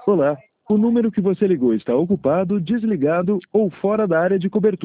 Olá, o número que você ligou está ocupado, desligado ou fora da área de cobertura.